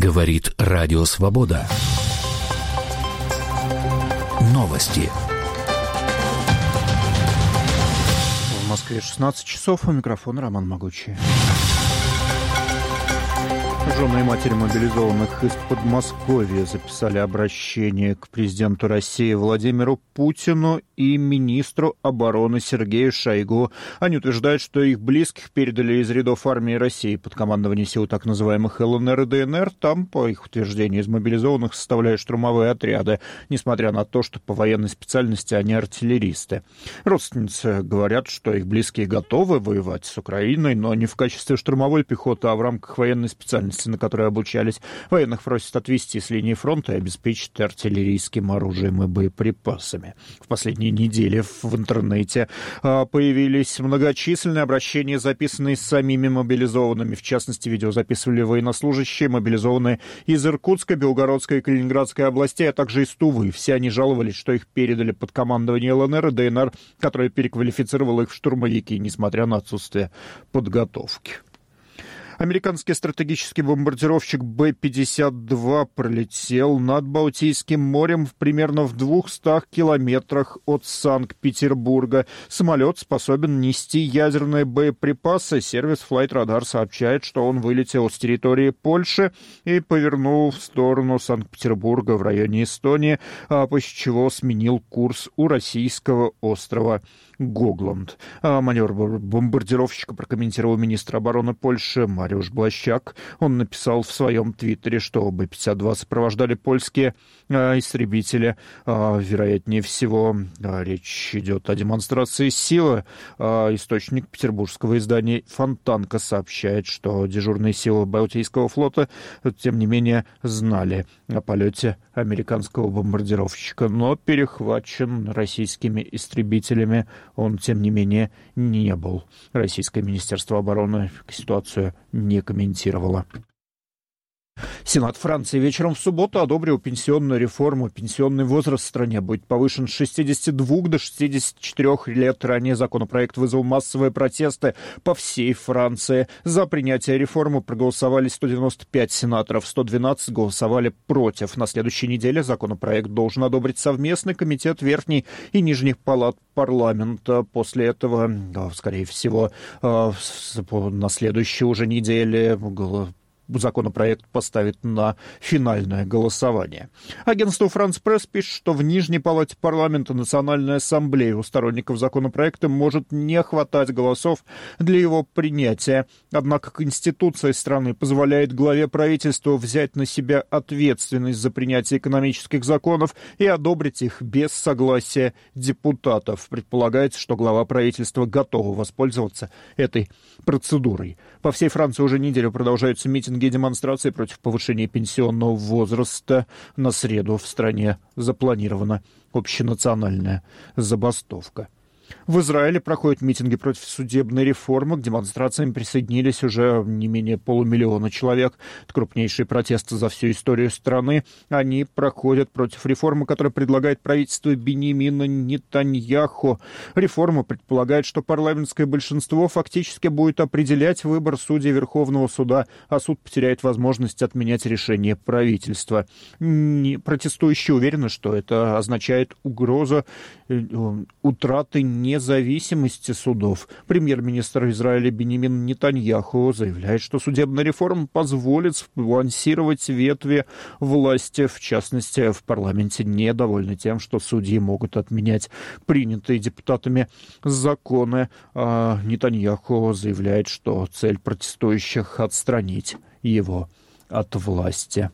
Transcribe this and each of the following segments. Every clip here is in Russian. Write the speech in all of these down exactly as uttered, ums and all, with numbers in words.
Говорит Радио Свобода. Новости. В Москве шестнадцать часов, у микрофона Роман Могучий. Жены и матери мобилизованных из Подмосковья записали обращение к президенту России Владимиру Путину и министру обороны Сергею Шойгу. Они утверждают, что их близких передали из рядов армии России под командование сил так называемых ЛНР и ДНР. Там, по их утверждению, из мобилизованных составляют штурмовые отряды, несмотря на то, что по военной специальности они артиллеристы. Родственницы говорят, что их близкие готовы воевать с Украиной, но не в качестве штурмовой пехоты, а в рамках военной специальности, на которой обучались. Военных просят отвести с линии фронта и обеспечить артиллерийским оружием и боеприпасами. В последние недели в интернете появились многочисленные обращения, записанные самими мобилизованными. В частности, видео записывали военнослужащие, мобилизованные из Иркутской, Белгородской и Калининградской областей, а также из Тувы. Все они жаловались, что их передали под командование ЛНР и ДНР, которое переквалифицировало их в штурмовики, несмотря на отсутствие подготовки. Американский стратегический бомбардировщик Бэ пятьдесят два пролетел над Балтийским морем в примерно в двухстах километрах от Санкт-Петербурга. Самолет способен нести ядерные боеприпасы. Сервис Flight Radar сообщает, что он вылетел с территории Польши и повернул в сторону Санкт-Петербурга в районе Эстонии, а после чего сменил курс у российского острова Гогланд. А маневр бомбардировщика прокомментировал министр обороны Польши Мариуш Блащак. Он написал в своем твиттере, что Бэ пятьдесят два сопровождали польские а, истребители. А, вероятнее всего, а, речь идет о демонстрации силы. А, источник петербургского издания «Фонтанка» сообщает, что дежурные силы Балтийского флота, тем не менее, знали о полете американского бомбардировщика, но перехвачен российскими истребителями он, тем не менее, не был. Российское министерство обороны ситуацию не комментировало. Сенат Франции вечером в субботу одобрил пенсионную реформу. Пенсионный возраст в стране будет повышен с шестидесяти двух до шестидесяти четырёх лет. Ранее законопроект вызвал массовые протесты по всей Франции. За принятие реформы проголосовали сто девяносто пять сенаторов, сто двенадцать голосовали против. На следующей неделе законопроект должен одобрить совместный комитет Верхней и Нижних палат парламента. После этого, скорее всего, на следующей уже неделе законопроект поставит на финальное голосование. Агентство «Франс Пресс» пишет, что в Нижней палате парламента Национальной ассамблеи у сторонников законопроекта может не хватать голосов для его принятия. Однако Конституция страны позволяет главе правительства взять на себя ответственность за принятие экономических законов и одобрить их без согласия депутатов. Предполагается, что глава правительства готова воспользоваться этой процедурой. По всей Франции уже неделю продолжаются митинги и демонстрации против повышения пенсионного возраста. На среду в стране запланирована общенациональная забастовка. В Израиле проходят митинги против судебной реформы. К демонстрациям присоединились уже не менее полумиллиона человек. Это крупнейшие протесты за всю историю страны. Они проходят против реформы, которую предлагает правительство Биньямина Нетаньяху. Реформа предполагает, что парламентское большинство фактически будет определять выбор судей Верховного суда, а суд потеряет возможность отменять решение правительства. Протестующие уверены, что это означает угрозу утраты независимости судов. Премьер-министр Израиля Биньямин Нетаньяху заявляет, что судебная реформа позволит сбалансировать ветви власти. В частности, в парламенте недовольны тем, что судьи могут отменять принятые депутатами законы. А Нетаньяху заявляет, что цель протестующих — отстранить его от власти.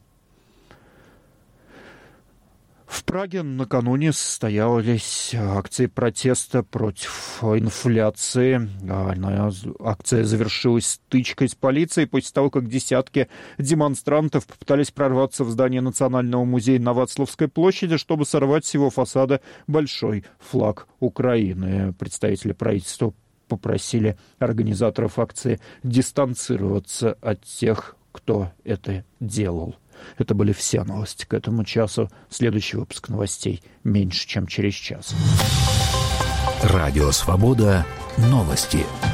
В Праге накануне состоялись акции протеста против инфляции. Акция завершилась стычкой с полицией после того, как десятки демонстрантов попытались прорваться в здание Национального музея на Вацлавской площади, чтобы сорвать с его фасада большой флаг Украины. Представители правительства попросили организаторов акции дистанцироваться от тех, кто это делал. Это были все новости к этому часу. Следующий выпуск новостей меньше, чем через час. Радио «Свобода». Новости.